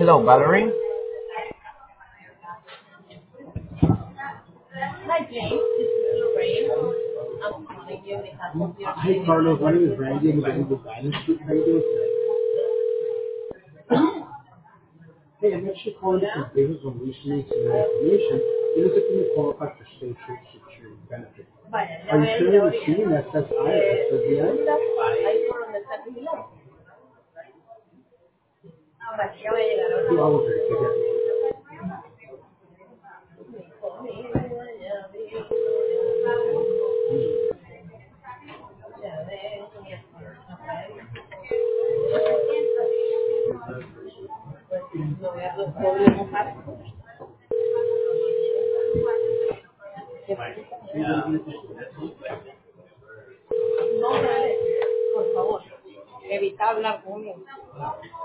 Hello, Valerie. Hi, James. This is Lorraine. I'm calling you because of your Hi, Carlos. My name is Randy. I'm with the Guidance Group. How you doing today? Hey, I'm actually calling because business on recently some information. It is looking to qualify for Social Security benefits. Vaya, ya Are you voy a ir currently ahorita. receiving SSI or SSDI? Ahí por donde está el milagro. Vale, ya voy a llegar Two ahorita. hours ago. Take care. No voy a doble mojar. No, dale, por favor. Evita hablar conmigo.